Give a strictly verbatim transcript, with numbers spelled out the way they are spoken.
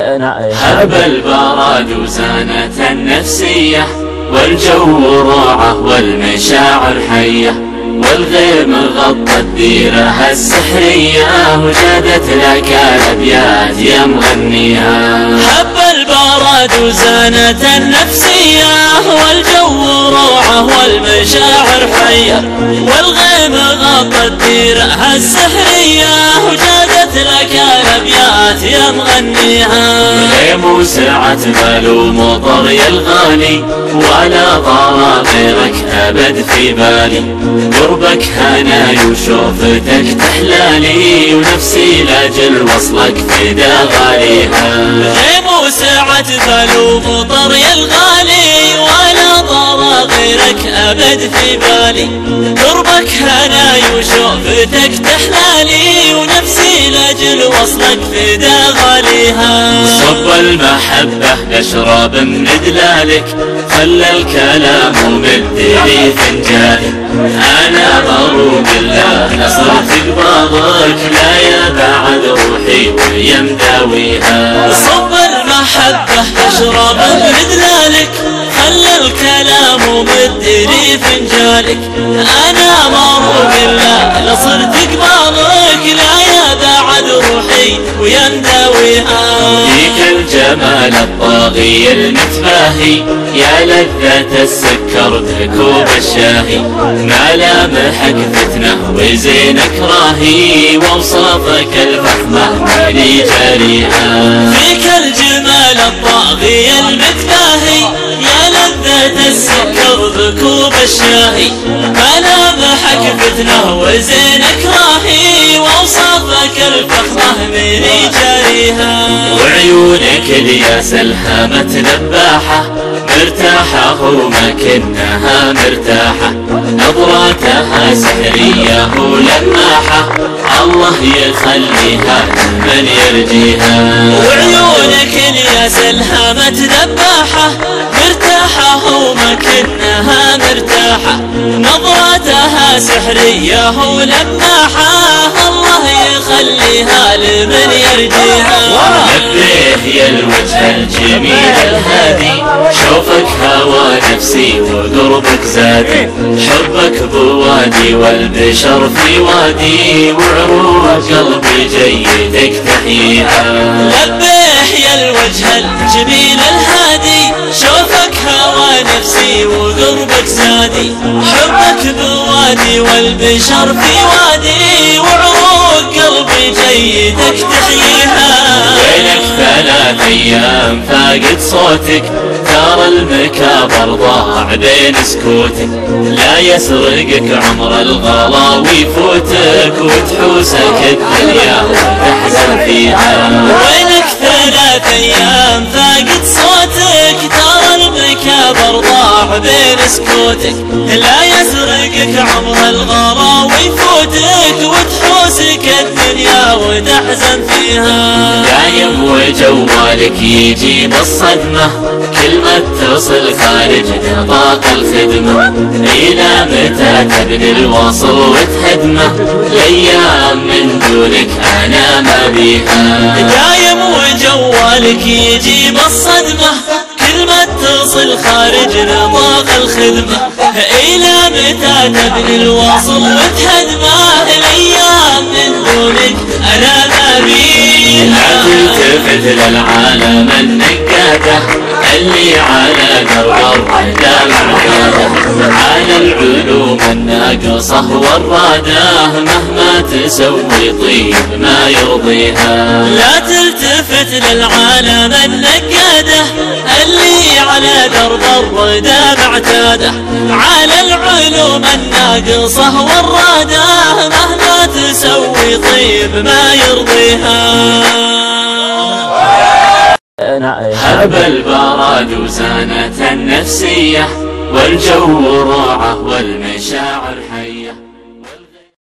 هب البرد وزانة النفسية، والجو روعة والمشاعر حية، والغيم غطى الديرة السحرية، وجادت لك الأبيات يا مغنيها. هب البرد وزانة النفسية، والجو روعة والمشاعر حية، والغيم غطى الديرة السحرية، وجادت لك الأبيات يا مغنيها. غيم وسعة بال ومطر يا الغالي، ولا طال غيرك أبد في بالي، قربك هناي وشوفتك تحلالي، ونفسي لاجل وصلك فدا غاليها. غيم وسعة بال ومطر يا الغالي، ولا طال غيرك أبد في بالي، قربك هناي وشوفتك تحلالي، ونفسي لاجل وصلك فدا غاليها. صب المحبة نشرب من دلالك، خلى الكلام ومدري فنجالي، أنا مروق الله صرت قباضك، لا يا بعد روحي ويا مداويها. صب المحبة نشرب من دلالك، خلى الكلام ومدري فنجالك، أنا مروق الله صرت قباضك، لا يا بعد روحي ويا مداويها. فيك الجمال الطاغي المتباهي، يا لذة السكر بكوب الشاهي، ملامحك فتنة وزينك راهي، ووصافك الفخمة مالي جريها. فيك الجمال الطاغي المتباهي، يا لذة السكر بكوب الشاهي، ملامحك فتنة وزينك راهي، ووصافك الفخمة مالي جريها. وعيونك الياس الهامت نباحة، مرتاحة ومكنها مرتاحة، نظراتها سحرية ولماحة، الله يخليها من يرجيها. وعيونك الياس الهامت نباحة، مرتاحة ومكنها مرتاحة، نظراتها سحرية ولماحة، الله يخليها لمن يرجيها. لبيه يا الوجه الجميل الهادي، شوفك هوى نفسي وقربك زادي، حبك بوادي والبشر في وادي، وعروق قلبي جيدك تحييها. لبيه يا الوجه الجميل الهادي، شوفك هوى نفسي وقربك زادي، حبك بوادي والبشر في وادي، وعروق قلبي جيدك تحييها. وينك ثلاث ايام فاقد صوتك، ترى المكابر ضاع بين سكوتك، لا يسرقك عمر الغلا ويفوتك، وتحوسك الدنيا وتحزن فيها. وينك ثلاث ايام فاقد صوتك، ترى المكابر ضاع بين سكوتك، لا يسرقك عمر الغلا ويفوتك، وتحوسك الدنيا وتحزن فيها. دايم وجوالك يجيب الصدمة، كل ما اتصل خارج نطاق الخدمة، إلى متى تبني الوصل وتهدمه، الأيام من دونك أنا ما بيها. دايم وجوالك يجيب الصدمة، كل ما اتصل خارج نطاق الخدمة، إلى متى تبني الوصل وتهدمه، الأيام من دونك أنا ما بيها. لا تلتفت للعالم النقادة، اللي على درب الرحدة معتادة، على العلوم الناقصة والرادة، مهما تسوي طيب ما يرضيها. لا تلتفت للعالم النقادة، اللي على درب الردى معتادة، على العلوم الناقصة والرادة، مهما تسوي طيب ما يرضيها. هب البرد وزانة النفسية، والجو روعة والمشاعر